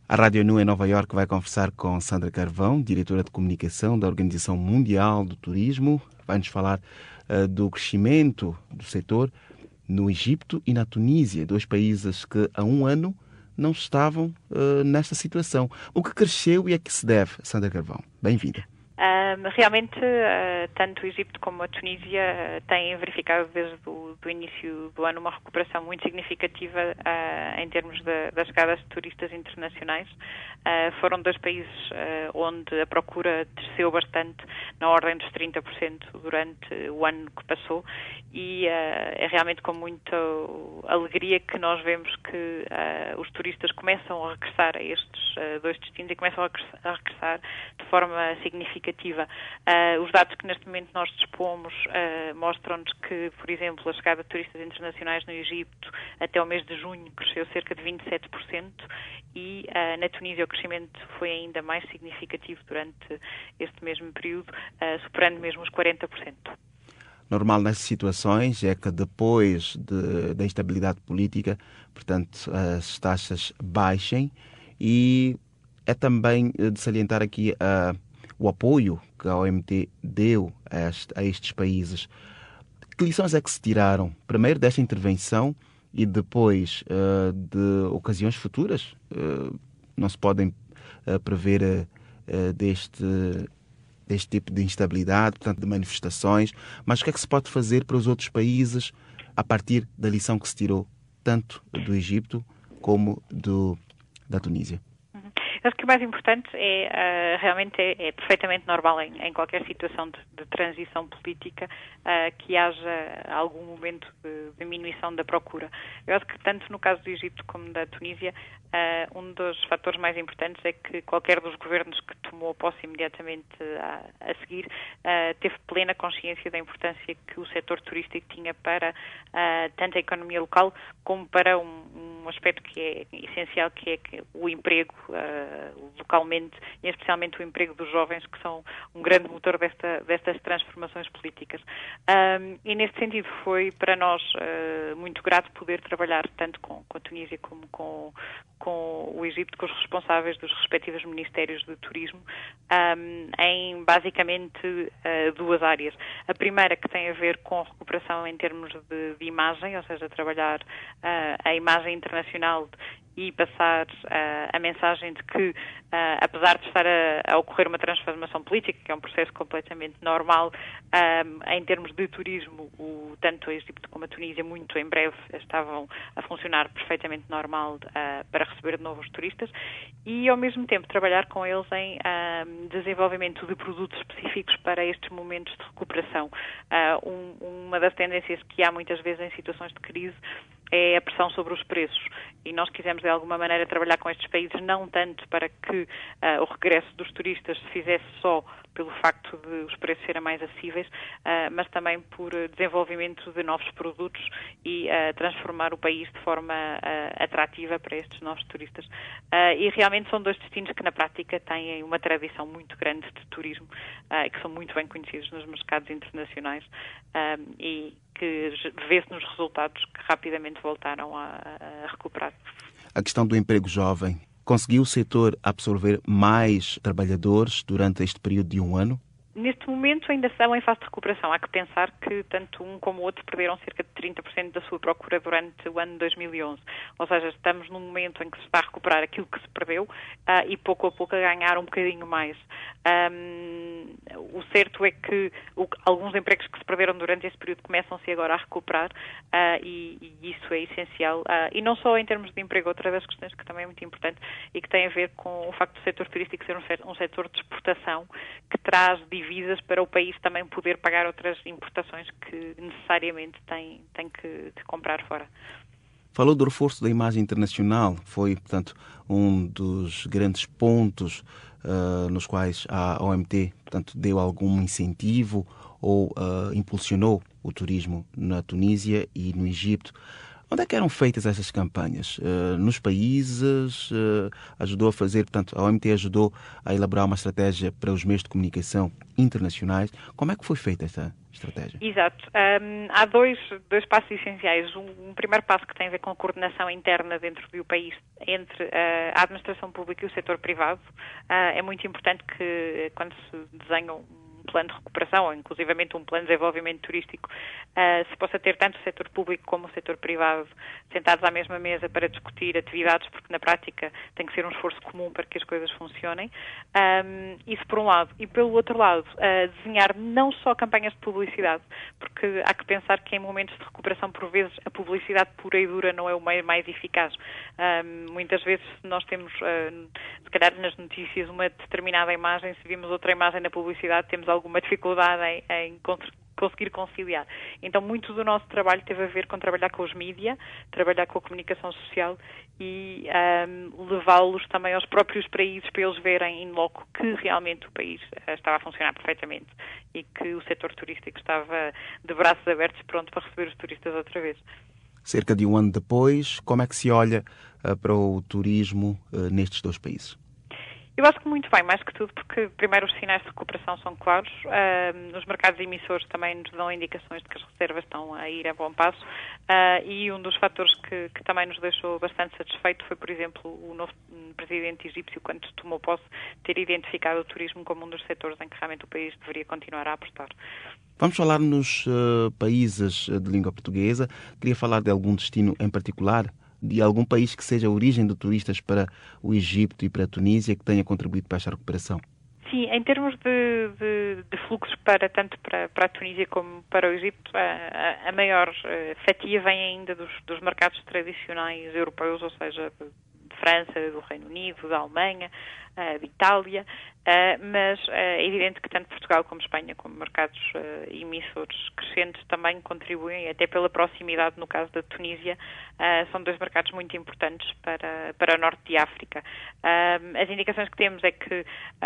A Rádio Nu em Nova Iorque vai conversar com Sandra Carvão, diretora de comunicação da Organização Mundial do Turismo. Vai-nos falar do crescimento do setor no Egito e na Tunísia, dois países que há um ano não estavam nesta situação. O que cresceu e a que se deve, Sandra Carvão? Bem-vinda. Realmente, tanto o Egito como a Tunísia têm verificado desde o início do ano uma recuperação muito significativa em termos da chegada de turistas internacionais. Foram dois países onde a procura desceu bastante, na ordem dos 30% durante o ano que passou, e é realmente com muita alegria que nós vemos que os turistas começam a regressar a estes dois destinos e começam a regressar de forma significativa. Os dados que neste momento nós dispomos mostram-nos que, por exemplo, a chegada de turistas internacionais no Egito até o mês de junho cresceu cerca de 27% e na Tunísia o crescimento foi ainda mais significativo durante este mesmo período, superando mesmo os 40%. Normal nessas situações é que depois da instabilidade política, portanto, as taxas baixem, e é também de salientar aqui o apoio que a OMT deu a estes países. Que lições é que se tiraram, primeiro desta intervenção e depois de ocasiões futuras? Não se podem prever deste tipo de instabilidade, portanto, de manifestações, mas o que é que se pode fazer para os outros países a partir da lição que se tirou tanto do Egito como da Tunísia? Acho que o mais importante realmente é perfeitamente normal em qualquer situação de transição política que haja algum momento de diminuição da procura. Eu acho que tanto no caso do Egito como da Tunísia, um dos fatores mais importantes é que qualquer dos governos que tomou posse imediatamente a seguir teve plena consciência da importância que o setor turístico tinha para tanto a economia local como para um aspecto que é essencial, que é o emprego localmente, e especialmente o emprego dos jovens, que são um grande motor destas transformações políticas. E neste sentido foi para nós muito grato poder trabalhar tanto com a Tunísia como com o Egito, com os responsáveis dos respectivos ministérios de turismo, em basicamente duas áreas. A primeira, que tem a ver com a recuperação em termos de imagem, ou seja, trabalhar a imagem internacional e passar a mensagem de que, apesar de estar a ocorrer uma transformação política, que é um processo completamente normal, em termos de turismo, tanto o Egito como a Tunísia, muito em breve, estavam a funcionar perfeitamente normal para receber novos turistas, e, ao mesmo tempo, trabalhar com eles em desenvolvimento de produtos específicos para estes momentos de recuperação. Uma das tendências que há muitas vezes em situações de crise é a pressão sobre os preços, e nós quisemos de alguma maneira trabalhar com estes países não tanto para que o regresso dos turistas se fizesse só pelo facto de os preços serem mais acessíveis, mas também por desenvolvimento de novos produtos e transformar o país de forma atrativa para estes novos turistas. E realmente são dois destinos que na prática têm uma tradição muito grande de turismo e que são muito bem conhecidos nos mercados internacionais, e que vê-se nos resultados que rapidamente voltaram a recuperar. A questão do emprego jovem. Conseguiu o setor absorver mais trabalhadores durante este período de um ano? Neste momento ainda estão em fase de recuperação. Há que pensar que tanto um como o outro perderam cerca de 30% da sua procura durante o ano de 2011. Ou seja, estamos num momento em que se está a recuperar aquilo que se perdeu e pouco a pouco a ganhar um bocadinho mais. O certo é que alguns empregos que se perderam durante esse período começam-se agora a recuperar e isso é essencial. E não só em termos de emprego, outra das questões que também é muito importante e que tem a ver com o facto do setor turístico ser um setor de exportação que traz divisas para o país também poder pagar outras importações que necessariamente tem que comprar fora. Falou do reforço da imagem internacional. Foi, portanto, um dos grandes pontos nos quais a OMT, portanto, deu algum incentivo ou impulsionou o turismo na Tunísia e no Egito. Onde é que eram feitas essas campanhas? Nos países? Ajudou a fazer, portanto, a OMT ajudou a elaborar uma estratégia para os meios de comunicação internacionais. Como é que foi feita esta estratégia? Exato. Há dois passos essenciais. Um primeiro passo que tem a ver com a coordenação interna dentro do país entre a administração pública e o setor privado. É muito importante que, quando se desenha um plano de recuperação, ou inclusivamente um plano de desenvolvimento turístico, se possa ter tanto o setor público como o setor privado sentados à mesma mesa para discutir atividades, porque na prática tem que ser um esforço comum para que as coisas funcionem. Isso por um lado. E pelo outro lado, desenhar não só campanhas de publicidade, porque há que pensar que em momentos de recuperação, por vezes, a publicidade pura e dura não é o meio mais eficaz. Muitas vezes nós temos, se calhar nas notícias, uma determinada imagem, se vimos outra imagem na publicidade, temos alguma dificuldade em conseguir conciliar. Então, muito do nosso trabalho teve a ver com trabalhar com os mídia, trabalhar com a comunicação social e levá-los também aos próprios países para eles verem in loco que realmente o país estava a funcionar perfeitamente e que o setor turístico estava de braços abertos pronto para receber os turistas outra vez. Cerca de um ano depois, como é que se olha para o turismo nestes dois países? Eu acho que muito bem, mais que tudo, porque primeiro os sinais de recuperação são claros, os mercados emissores também nos dão indicações de que as reservas estão a ir a bom passo, e um dos fatores que também nos deixou bastante satisfeito foi, por exemplo, o novo presidente egípcio, quando tomou posse, ter identificado o turismo como um dos setores em que realmente o país deveria continuar a apostar. Vamos falar nos países de língua portuguesa. Queria falar de algum destino em particular, de algum país que seja a origem de turistas para o Egito e para a Tunísia, que tenha contribuído para esta recuperação? Sim, em termos de fluxos tanto para a Tunísia como para o Egito, a maior fatia vem ainda dos mercados tradicionais europeus, ou seja, de França, do Reino Unido, da Alemanha, de Itália, mas é evidente que tanto Portugal como Espanha, como mercados emissores crescentes, também contribuem, até pela proximidade, no caso da Tunísia, são dois mercados muito importantes para o norte de África. As indicações que temos é que,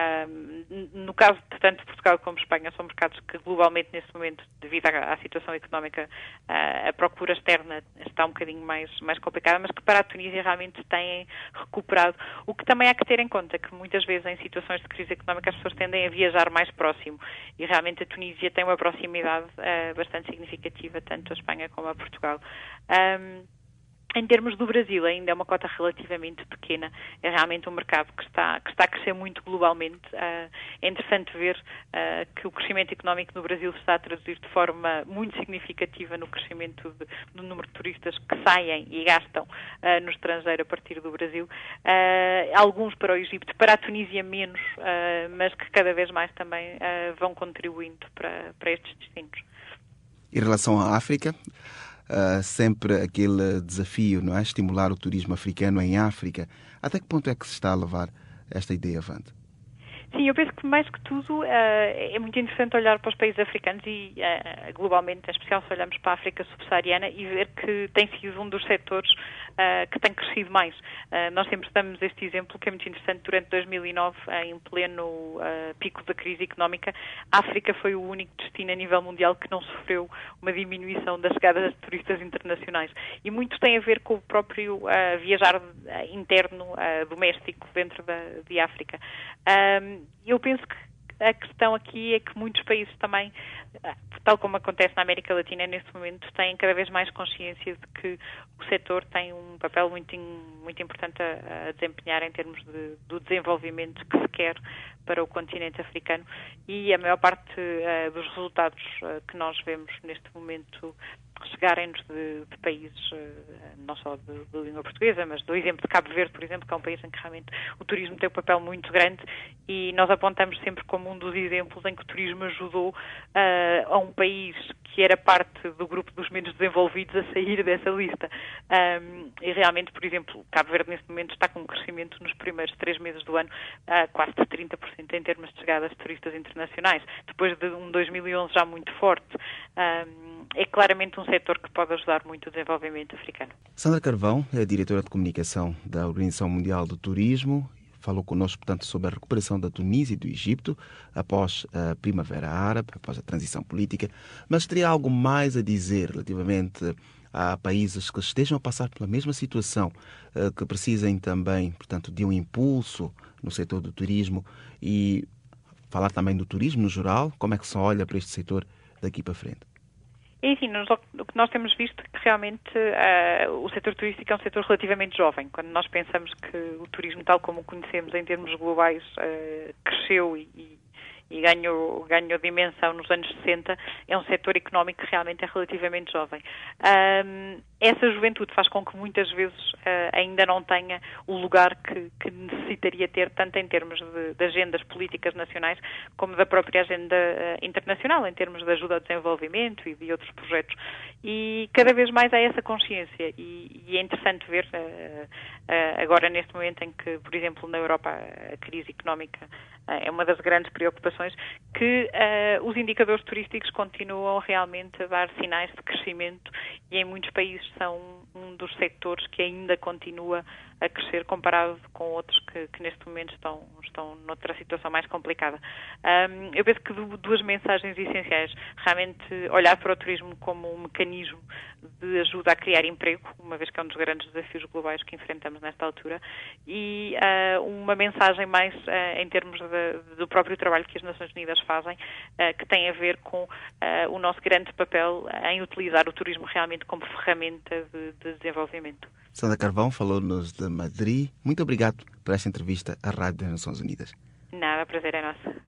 no caso de tanto Portugal como Espanha, são mercados que globalmente, neste momento, devido à situação económica, a procura externa está um bocadinho mais complicada, mas que para a Tunísia realmente têm recuperado. O que também há que ter em conta que muitas vezes em situações de crise económica as pessoas tendem a viajar mais próximo e realmente a Tunísia tem uma proximidade bastante significativa tanto a Espanha como a Portugal. Em termos do Brasil, ainda é uma cota relativamente pequena. É realmente um mercado que está a crescer muito globalmente. É interessante ver que o crescimento económico no Brasil se está a traduzir de forma muito significativa no crescimento do número de turistas que saem e gastam no estrangeiro a partir do Brasil. Alguns para o Egito, para a Tunísia menos, mas que cada vez mais também vão contribuindo para estes destinos. Em relação à África, sempre aquele desafio, não é? Estimular o turismo africano em África. Até que ponto é que se está a levar esta ideia avante? Sim, eu penso que mais que tudo é muito interessante olhar para os países africanos e globalmente, em especial se olharmos para a África subsaariana e ver que tem sido um dos setores que tem crescido mais. Nós sempre damos este exemplo que é muito interessante. Durante 2009, em pleno pico da crise económica, a África foi o único destino a nível mundial que não sofreu uma diminuição das chegadas de turistas internacionais. E muito tem a ver com o próprio viajar interno, doméstico, dentro de África. Eu penso que a questão aqui é que muitos países também, tal como acontece na América Latina neste momento, têm cada vez mais consciência de que o setor tem um papel muito importante a desempenhar em termos do desenvolvimento que se quer para o continente africano e a maior parte dos resultados que nós vemos neste momento chegarem-nos de países, não só de língua portuguesa, mas do exemplo de Cabo Verde, por exemplo, que é um país em que realmente o turismo tem um papel muito grande e nós apontamos sempre como um dos exemplos em que o turismo ajudou a um país que era parte do grupo dos menos desenvolvidos a sair dessa lista. E realmente, por exemplo, Cabo Verde neste momento está com um crescimento nos primeiros 3 meses do ano quase de 30% em termos de chegadas de turistas internacionais, depois de um 2011 já muito forte. É claramente um setor que pode ajudar muito o desenvolvimento africano. Sandra Carvão é a diretora de comunicação da Organização Mundial do Turismo. Falou connosco, portanto, sobre a recuperação da Tunísia e do Egito após a Primavera Árabe, após a transição política. Mas teria algo mais a dizer relativamente há países que estejam a passar pela mesma situação, que precisem também, portanto, de um impulso no setor do turismo e falar também do turismo no geral. Como é que se olha para este setor daqui para frente? Enfim, o que nós temos visto é que realmente o setor turístico é um setor relativamente jovem. Quando nós pensamos que o turismo, tal como o conhecemos em termos globais, cresceu e ganhou dimensão nos anos 60, é um setor económico que realmente é relativamente jovem. Essa juventude faz com que muitas vezes ainda não tenha o lugar que necessitaria ter, tanto em termos de agendas políticas nacionais, como da própria agenda internacional, em termos de ajuda ao desenvolvimento e de outros projetos. E cada vez mais há essa consciência e é interessante ver agora neste momento em que, por exemplo, na Europa a crise económica é uma das grandes preocupações, que os indicadores turísticos continuam realmente a dar sinais de crescimento e em muitos países são um dos setores que ainda continua a crescer comparado com outros que neste momento estão noutra situação mais complicada. Eu penso que duas mensagens essenciais. Realmente olhar para o turismo como um mecanismo de ajuda a criar emprego, uma vez que é um dos grandes desafios globais que enfrentamos nesta altura, e uma mensagem mais em termos do próprio trabalho que as Nações Unidas fazem, que tem a ver com o nosso grande papel em utilizar o turismo realmente como ferramenta de desenvolvimento. Sandra Carvão falou-nos de Madrid. Muito obrigado por esta entrevista à Rádio das Nações Unidas. Nada, prazer é nosso.